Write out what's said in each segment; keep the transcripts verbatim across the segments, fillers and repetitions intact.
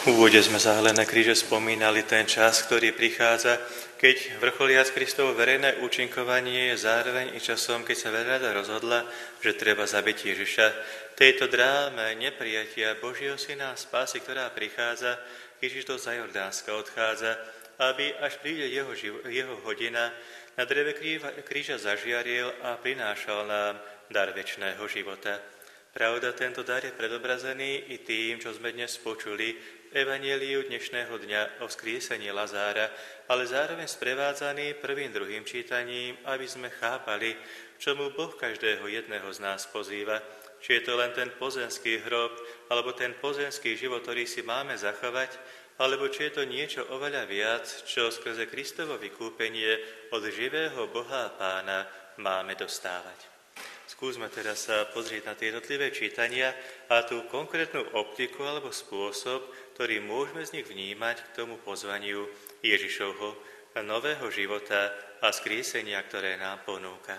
V úvode sme za Helené kríže spomínali ten čas, ktorý prichádza, keď vrcholiac Kristovo verejné účinkovanie je zároveň i časom, keď sa veľrada rozhodla, že treba zabiť Ježiša. Tejto dráme neprijatia Božieho syna a spásy, ktorá prichádza, Ježiš do Zajordánska odchádza, aby až príde jeho, živ- jeho hodina, na dreve kríža zažiaril a prinášal nám dar večného života. Pravda, tento dar je predobrazený i tým, čo sme dnes počuli v evanjeliu dnešného dňa o vzkriesení Lazára, ale zároveň sprevádzaný prvým, druhým čítaním, aby sme chápali, čomu Boh každého jedného z nás pozýva. Či je to len ten pozemský hrob, alebo ten pozemský život, ktorý si máme zachovať, alebo či je to niečo oveľa viac, čo skrze Kristovo vykúpenie od živého Boha a Pána máme dostávať. Skúsme teraz sa pozrieť na tie jednotlivé čítania a tú konkrétnu optiku alebo spôsob, ktorý môžeme z nich vnímať k tomu pozvaniu Ježišovho nového života a skriesenia, ktoré nám ponúka.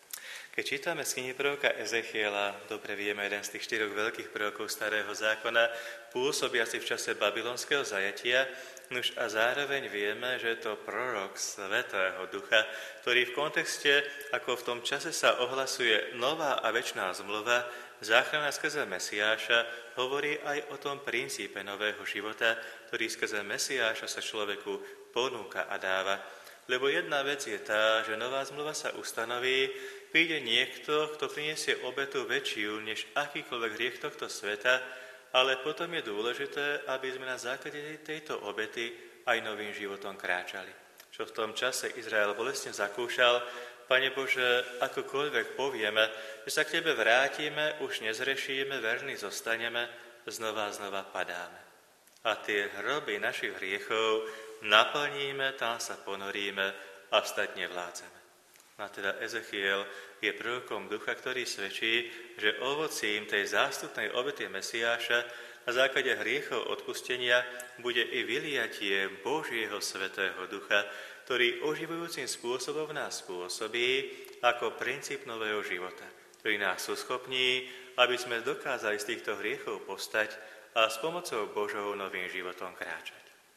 Keď čítame z knihy proroka Ezechiela, dobre vieme, jeden z tých štyroch veľkých prorokov Starého zákona, pôsobiaci v čase babylonského zajatia, nuž a zároveň vieme, že je to prorok Svätého Ducha, ktorý v kontexte, ako v tom čase sa ohlasuje nová a večná zmluva, záchrana skrze Mesiáša, hovorí aj o tom princípe nového života, ktorý skrze Mesiáša sa človeku ponúka a dáva. Lebo jedna vec je tá, že nová zmluva sa ustanoví, príde niekto, kto priniesie obetu väčšiu než akýkoľvek hriech tohto sveta, ale potom je dôležité, aby sme na základe tejto obety aj novým životom kráčali. Čo v tom čase Izrael bolestne zakúšal, Pane Bože, akokoľvek povieme, že sa k Tebe vrátime, už nezrešíme, verní zostaneme, znova a znova padáme. A tie hroby našich hriechov naplníme, tam sa ponoríme a vstať nevládzeme. A teda Ezechiel je prorokom Ducha, ktorý svedčí, že ovocím tej zástupnej obety Mesiáša na základe hriechov odpustenia bude i vyliatie Božieho Svätého Ducha, ktorý oživujúcim spôsobom nás spôsobí ako princíp nového života, ktorý nás uschopní, aby sme dokázali z týchto hriechov postať a s pomocou Božou novým životom kráčať.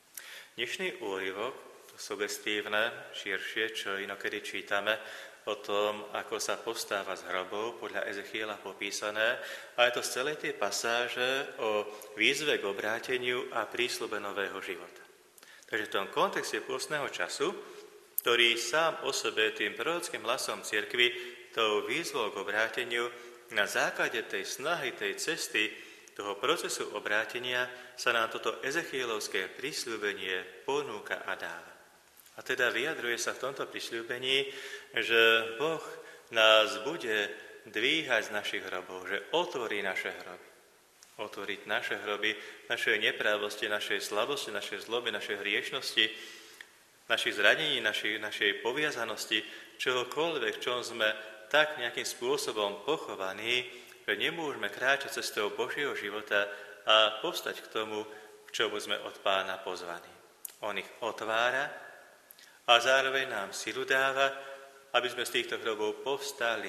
Dnešný úryvok, to sugestívne, širšie, čo inokedy čítame o tom, ako sa postáva z hrobov, podľa Ezechiela popísané, a je to z celej tej pasáže o výzve k obráteniu a prísľube nového života. Takže v tom kontexte pôstneho času, ktorý sám o sebe tým prorockým hlasom cirkvi, tou výzvou k obráteniu, na základe tej snahy, tej cesty, toho procesu obrátenia sa nám toto ezechielovské prisľúbenie ponúka a dáva. A teda vyjadruje sa v tomto prisľúbení, že Boh nás bude dvíhať z našich hrobov, že otvorí naše hroby. Otvoriť naše hroby, našej neprávosti, našej slabosti, našej zloby, našej hriešnosti, našich zranení, našej, našej poviazanosti, čohokoľvek, čom sme tak nejakým spôsobom pochovaní, že nemôžeme kráčať cestou Božieho života a povstať k tomu, k čomu sme od Pána pozvaní. On ich otvára a zároveň nám silu dáva, aby sme z týchto hrobov povstali.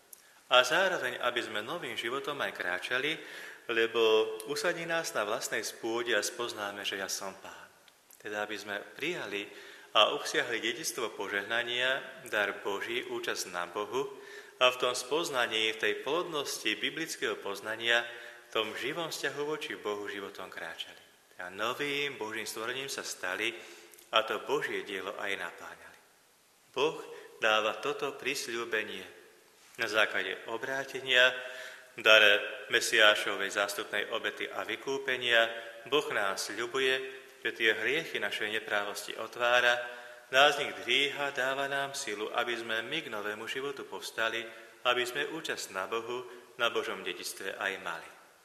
A zároveň, aby sme novým životom aj kráčali, lebo usadí nás na vlastnej spôde a spoznáme, že ja som Pán. Teda, aby sme prijali a obsiahli dedičstvo požehnania, dar Boží, účasť na Bohu, a v tom spoznaní, v tej plodnosti biblického poznania, v tom živom vzťahu voči Bohu životom kráčali. A novým Božím stvorením sa stali a to Božie dielo aj napáňali. Boh dáva toto prisľúbenie na základe obrátenia, v dare Mesiášovej zástupnej obety a vykúpenia. Boh nás sľubuje, že tie hriechy našej neprávosti otvára, nás z nich dvíha, dáva nám silu, aby sme my k novému životu povstali, aby sme účasť na Bohu, na Božom dedičstve aj mali.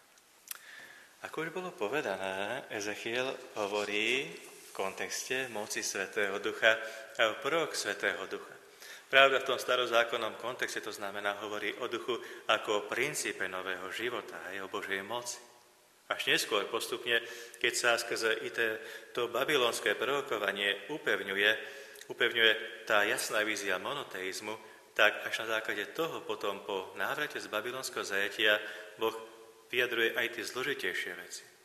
Ako už bolo povedané, Ezechiel hovorí v kontexte moci Svätého Ducha a prorok Svätého Ducha. Pravda, v tom starozákonnom kontexte to znamená, hovorí o duchu ako o princípe nového života a o Božej moci. Až neskôr postupne, keď sa skrze i to babylonské prorokovanie upevňuje, upevňuje tá jasná vízia monoteizmu, tak až na základe toho potom po návrate z babylonského zajatia Boh vyjadruje aj tie zložitejšie veci.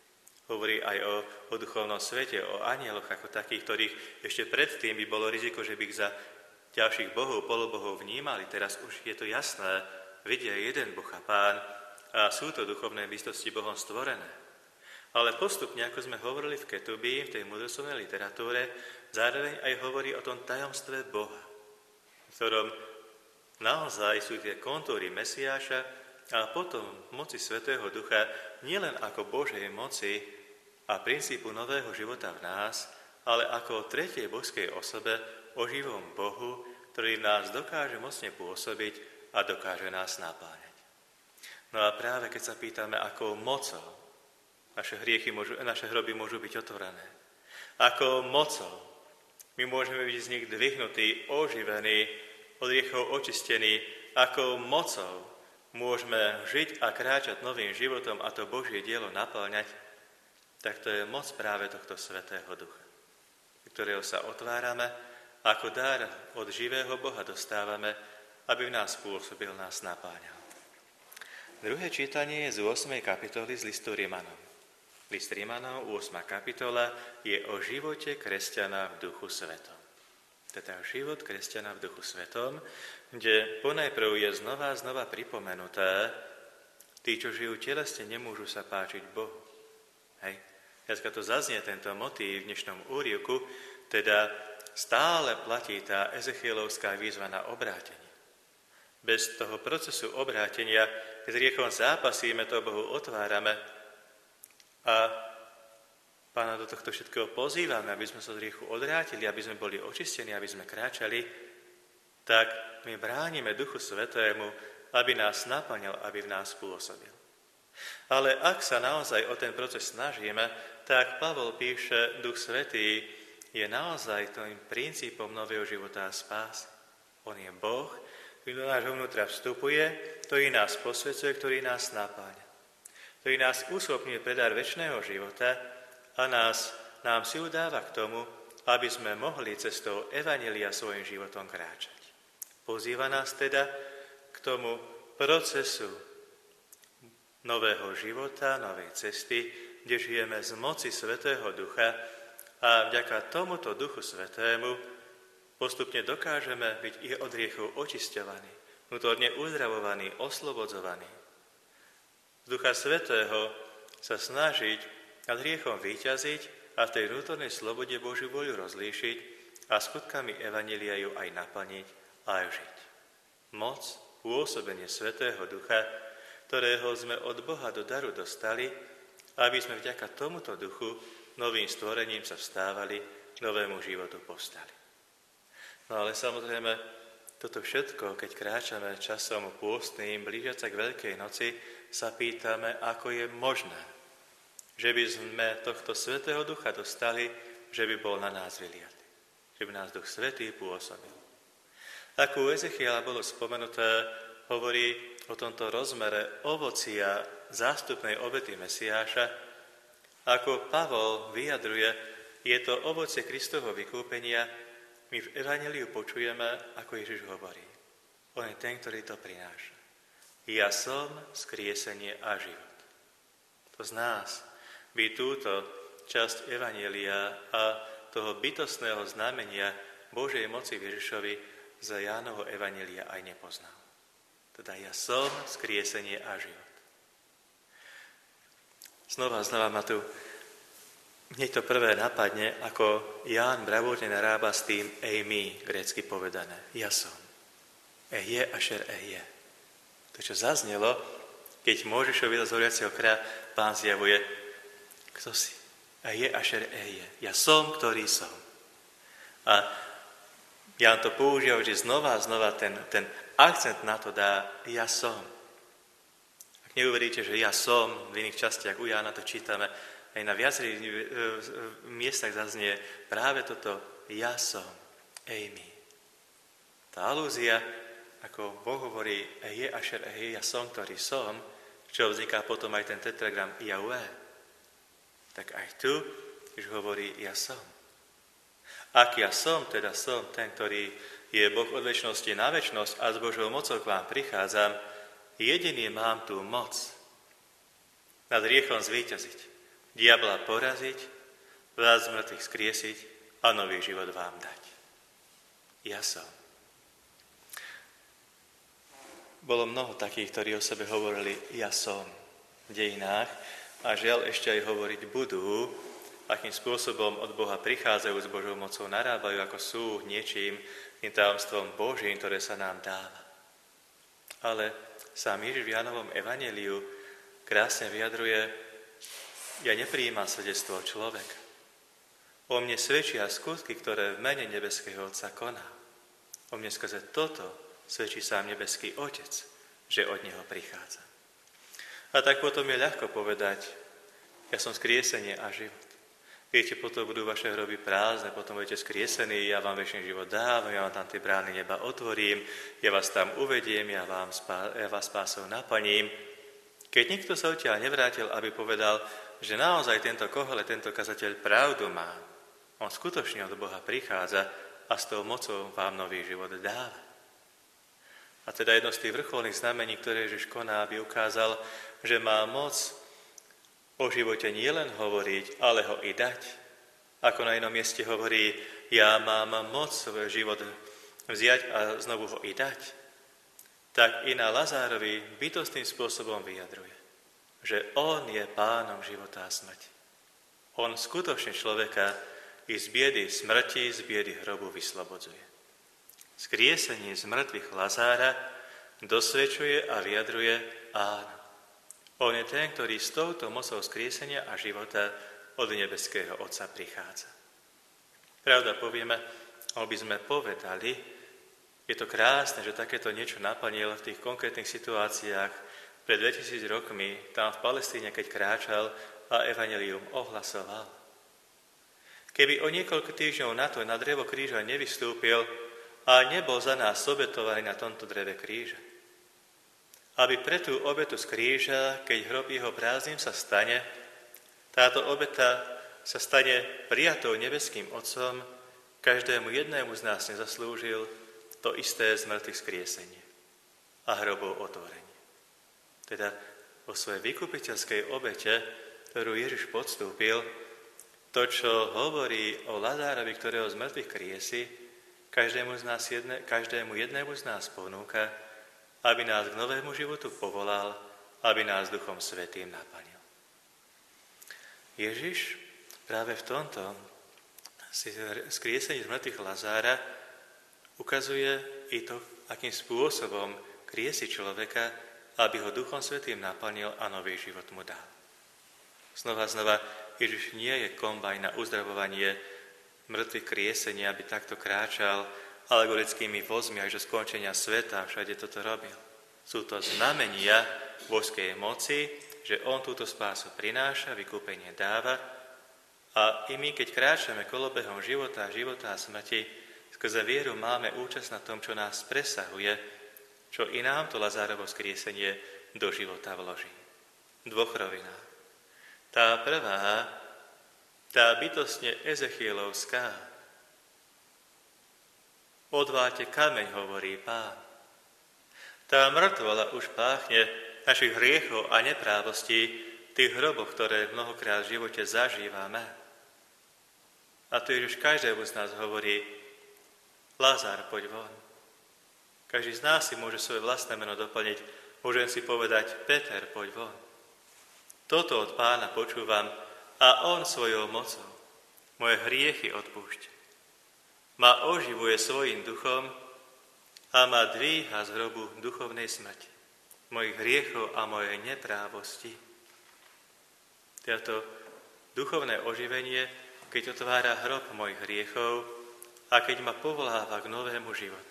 Hovorí aj o, o duchovnom svete, o anieloch ako takých, ktorých ešte predtým by bolo riziko, že by ich za ďalších bohov, polobohov vnímali. Teraz už je to jasné, vidia jeden Boh a Pán a sú to duchovné bytosti Bohom stvorené. Ale postupne, ako sme hovorili v Ketubii, v tej múdroslovnej literatúre, zároveň aj hovorí o tom tajomstve Boha, v ktorom naozaj sú tie kontúry Mesiáša a potom moci Svätého Ducha nielen ako Božej moci a princípu nového života v nás, ale ako o tretej božskej osobe, o živom Bohu, ktorý nás dokáže mocne pôsobiť a dokáže nás napáňať. No a práve keď sa pýtame, akou mocou naše hriechy môžu, naše hroby môžu byť otvorené, akou mocou my môžeme byť z nich dvihnutí, oživení, od hriechov očistení, akou mocou môžeme žiť a kráčať novým životom a to Božie dielo naplňať, tak to je moc práve tohto Svätého Ducha, ktorého sa otvárame, ako dar od živého Boha dostávame, aby v nás pôsobil, nás napáňal. Druhé čítanie je z ôsmej kapitoly z listu Rimanom. List Rimanov, ôsma kapitola, je o živote kresťana v duchu svetom. Teda život kresťana v duchu svetom, kde ponajprv je znova a znova pripomenuté, tí, čo žijú telesne, nemôžu sa páčiť Bohu. Hej. Dneska to zaznie tento motív v dnešnom úrivku, teda stále platí tá Ezechielovská výzva na obrátenie. Bez toho procesu obrátenia, keď s hriechom zápasíme, to Bohu otvárame a Pána do tohto všetkého pozývame, aby sme sa z hriechu odvrátili, aby sme boli očistení, aby sme kráčali, tak my bránime Duchu Svätému, aby nás naplňal, aby v nás pôsobil. Ale ak sa naozaj o ten proces snažíme, tak Pavol píše, Duch Svätý je naozaj tým princípom nového života a spásy. On je Boh, ktorý do nášho vnútra vstupuje, ktorý nás posvedzuje, ktorý nás napáňa, ktorý nás uschopňuje pre dar večného života a nás, nám silu dáva k tomu, aby sme mohli cestou evanjelia svojim životom kráčať. Pozýva nás teda k tomu procesu nového života, novej cesty, kde žijeme z moci Svätého Ducha a vďaka tomuto Duchu Svätému postupne dokážeme byť i od hriechov očisťovaní, vnútorne uzdravovaní, oslobodzovaní. Z Ducha Svätého sa snažiť nad hriechom vyťaziť a v tej vnútornej slobode Božiu voľu rozlíšiť a skutkami evanjelia ju aj naplniť a aj žiť. Moc, pôsobenie Svätého Ducha, ktorého sme od Boha do daru dostali, aby sme vďaka tomuto duchu novým stvorením sa vstávali, k novému životu povstali. No ale samozrejme, toto všetko, keď kráčame časom pôstnym, blížiac sa k Veľkej noci, sa pýtame, ako je možné, že by sme tohto Svätého Ducha dostali, že by bol na nás vyliatý, že by nás Duch Svätý pôsobil. Ako u Ezechiela bolo spomenuté, hovorí o tomto rozmere ovocia zástupnej obety Mesiáša, ako Pavol vyjadruje, je to ovocie Kristovho vykúpenia, my v evanjeliu počujeme, ako Ježiš hovorí. On je ten, ktorý to prináša. Ja som skriesenie a život. To z nás by túto časť evanjelia a toho bytostného znamenia Božej moci v Ježišovi z Jánovho evanjelia aj nepoznal. Teda ja som skriesenie a život. Znova, znova ma tu hneď to prvé napadne, ako Ján bravúrne narába s tým eimi, grécky povedané. Ja som. Ehje ašer ehje. To, čo zaznelo, keď Mojžišovi z horiaceho kraja Pán zjavuje, kto si? Ehje ašer ehje. Ja som, ktorý som. A Ján to používa vždy znova a znova, ten, ten akcent na to dá ja som. Ak neuveríte, že ja som, v iných častiach u Jána to čítame, aj na viacerých miestach zaznie práve toto ja som, eimi. Tá alúzia, ako Boh hovorí je ašer je, ja som, ktorý som, čo vzniká potom aj ten tetragram Jahve, tak aj tu už hovorí ja som. Ak ja som, teda som ten, ktorý je Boh od večnosti na večnosť a s Božou mocou k vám prichádzam, jediný mám tú moc nad hriechom zvíťaziť. diabla poraziť, vás z mŕtvych skriesiť a nový život vám dať. Ja som. Bolo mnoho takých, ktorí o sebe hovorili ja som v dejinách a žiaľ ešte aj hovoriť budú, akým spôsobom od Boha prichádzajú s Božou mocou, narábajú, ako sú niečím, tým tajomstvom Božím, ktoré sa nám dáva. Ale sám Ježiš v Jánovom evanjeliu krásne vyjadruje, ja neprijímam svedectvo človeka. O mne svedčia skutky, ktoré v mene nebeského Otca koná. O mne skrze toto svedčí sám nebeský Otec, že od Neho prichádza. A tak potom je ľahko povedať, ja som skriesenie a život. Viete, potom budú vaše hroby prázdne, potom budete skriesení, ja vám večný život dávam, ja vám tam tie brány neba otvorím, ja vás tam uvediem, ja, vám spá, ja vás spásou naplním. Keď nikto sa odtiaľ nevrátil, aby povedal, že naozaj tento kohole, tento kazateľ pravdu má, on skutočne od Boha prichádza a s tou mocou vám nový život dáva. A teda jedno z tých vrcholných znamení, ktoré Ježiš koná, aby ukázal, že má moc o živote nielen hovoriť, ale ho i dať. Ako na inom mieste hovorí, ja mám moc svoj život vziať a znovu ho i dať. Tak i na Lazárovi bytostným spôsobom vyjadruje, že on je pánom života a smrti. On skutočne človeka i z biedy smrti, z biedy hrobu vyslobodzuje. Skriesenie z mŕtvych Lazára dosvedčuje a vyjadruje áno. On je ten, ktorý s touto mocou skriesenia a života od nebeského Otca prichádza. Pravda povieme, aby sme povedali, je to krásne, že takéto niečo naplnil v tých konkrétnych situáciách pred dvetisíc rokmi, tam v Palestíne, keď kráčal a evanjelium ohlasoval. Keby o niekoľko týždňov na to na drevo kríža nevystúpil a nebol za nás obetovaný na tomto dreve kríža, aby pre tú obetu z kríža, keď hrob jeho prázdnym sa stane, táto obeta sa stane prijatou nebeským Otcom, každému jednému z nás nezaslúžil to isté z mŕtvych skriesenie a hrobov otvorenie. Teda vo svojej vykupiteľskej obete, ktorú Ježiš podstúpil, to, čo hovorí o Lazárovi, ktorého z mŕtvych kriesi, každému, z nás jedne, každému jednému z nás ponúka, aby nás k novému životu povolal, aby nás Duchom Svätým naplnil. Ježiš práve v tomto skriesení z mŕtvych Lazára ukazuje i to, akým spôsobom kriesi človeka, aby ho Duchom Svätým naplnil a nový život mu dal. Znova, znova, Ježiš nie je kombaj na uzdravovanie mŕtvych kriesenia, aby takto kráčal alegorickými vozmi až do skončenia sveta, všade toto robil. Sú to znamenia božskej moci, že on túto spásu prináša, vykúpenie dáva a i my, keď kráčame kolobehom života, života a smrti, skrze vieru máme účasť na tom, čo nás presahuje, čo i nám to Lazárovo skriesenie do života vloží. V dvoch rovinách. Tá prvá, tá bytostne Ezechielovská, odváľte kameň, hovorí Pán. Tá mŕtvola už páchne našich hriechov a neprávostí, tých hroboch, ktoré mnohokrát v živote zažívame. A tu Ježiš každému z nás hovorí, Lazár, poď von. Každý z nás si môže svoje vlastné meno doplniť. Môžem si povedať, Peter, poď von. Toto od Pána počúvam a on svojou mocou moje hriechy odpúšťa. Ma oživuje svojím duchom a ma dvíha z hrobu duchovnej smrti, mojich hriechov a mojej neprávosti. Toto duchovné oživenie, keď otvára hrob mojich hriechov a keď ma povoláva k novému životu.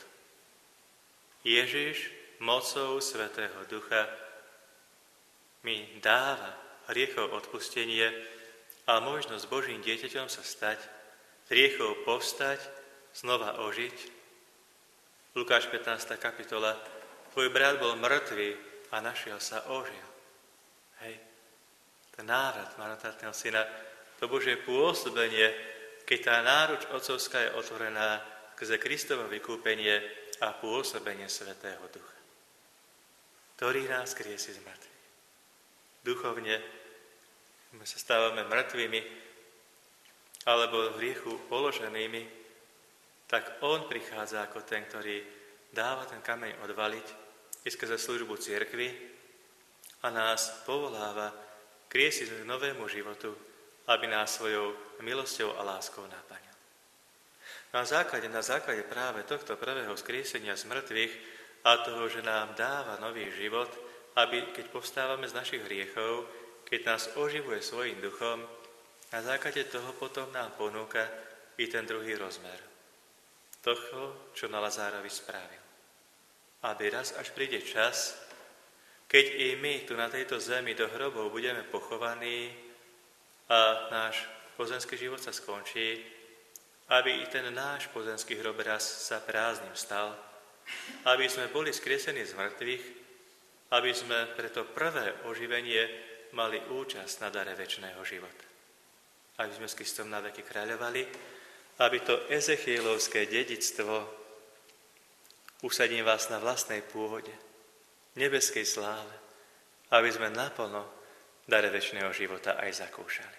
Ježiš mocou Svätého Ducha mi dáva hriechov odpustenie a možnosť Božím dieťaťom sa stať, hriechov povstať, znova ožiť. Lukáš pätnásta kapitola. Tvoj brat bol mŕtvý a našiel sa ožil. Hej. Ten návrat marnotratného syna, to Božie pôsobenie, keď tá náruč otcovská je otvorená skrze Kristovo vykúpenie a pôsobenie Svätého Ducha, ktorý nás kriesi z mŕtvych. Duchovne my sa stávame mŕtvými alebo v hriechu položenými, tak on prichádza ako ten, ktorý dáva ten kameň odvaliť i skrze službu cirkvi a nás povoláva kriesiť k novému životu, aby nás svojou milosťou a láskou naplnil. Na základe, na základe práve tohto prvého skriesenia z mŕtvych a toho, že nám dáva nový život, aby keď povstávame z našich hriechov, keď nás oživuje svojím duchom, na základe toho potom nám ponúka i ten druhý rozmer. Toho, čo na Lazárovi spravil. Aby raz, až príde čas, keď i my tu na tejto zemi do hrobov budeme pochovaní a náš pozemský život sa skončí, aby i ten náš pozemský hrob raz sa prázdnym stal, aby sme boli skriesení z mŕtvych, aby sme pre to prvé oživenie mali účasť na dare večného života. Aby sme s Kristom na veky kráľovali, aby to Ezechielovské dedičstvo usadím vás na vlastnej pôde, nebeskej sláve, aby sme naplno dare večného života aj zakúšali.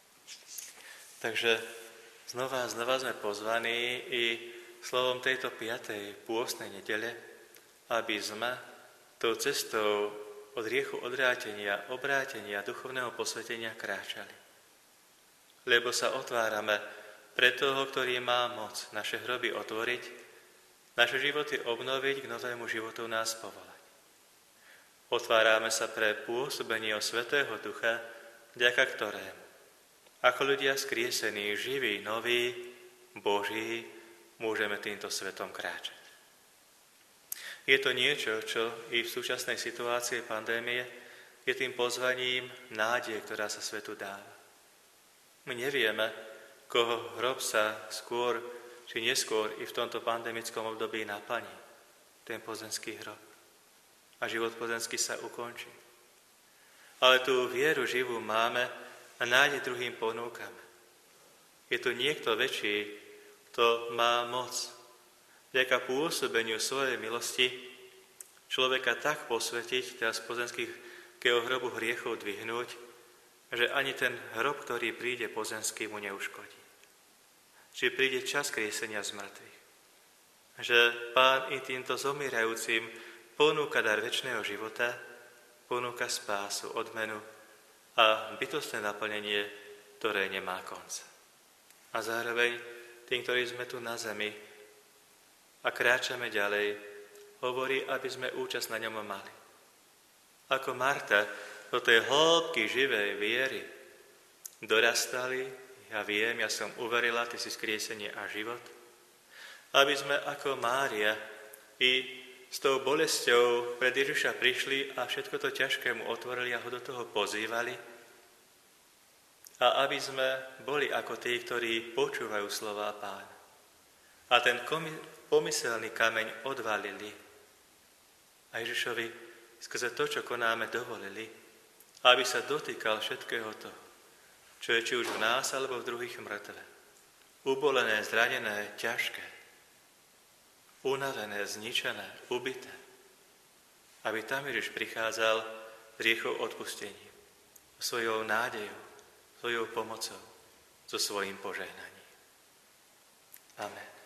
Takže Znova a znova sme pozvaní i slovom tejto piatej pôstnej nedele, aby sme tou cestou od hriechu odvrátenia, obrátenia, duchovného posvetenia kráčali. Lebo sa otvárame pre toho, ktorý má moc naše hroby otvoriť, naše životy obnoviť, k novému životu nás povolať. Otvárame sa pre pôsobenie Svätého Ducha, vďaka ktorému ako ľudia skriesení, živí, noví, Boží, môžeme týmto svetom kráčať. Je to niečo, čo i v súčasnej situácii pandémie je tým pozvaním nádej, ktorá sa svetu dáva. My nevieme, koho hrob sa skôr či neskôr i v tomto pandemickom období naplní, ten pozemský hrob. A život pozemský sa ukončí. Ale tú vieru živú máme a nádej druhým ponúkame. Je tu niekto väčší, kto má moc. Vďaka pôsobeniu svojej milosti človeka tak posvetiť, teda z pozemského hrobu hriechov dvihnúť, že ani ten hrob, ktorý príde pozemský, mu neuškodí. Čiže príde čas kriesenia z mŕtvych. Že Pán i týmto zomierajúcim ponúka dar večného života, ponúka spásu, odmenu a bytostné naplnenie, ktoré nemá konca. A zároveň tým, ktorí sme tu na zemi a kráčame ďalej, hovorí, aby sme účasť na ňom mali. Ako Marta do tej hĺbky živej viery dorastali, ja viem, ja som uverila, ty si skriesenie a život, aby sme ako Mária i s tou bolesťou pred Ježiša prišli a všetko to ťažké mu otvorili a ho do toho pozývali. A aby sme boli ako tí, ktorí počúvajú slová Pána. A ten pomyselný kameň odvalili. A Ježišovi skrze to, čo konáme, dovolili, aby sa dotýkal všetkého toho, čo je či už v nás, alebo v druhých mŕtve. Ubolené, zranené, ťažké. Unavené, zničené, ubité, aby tam Ježiš prichádzal s hriechov odpustením, svojou nádejou, svojou pomocou, so svojím požehnaním. Amen.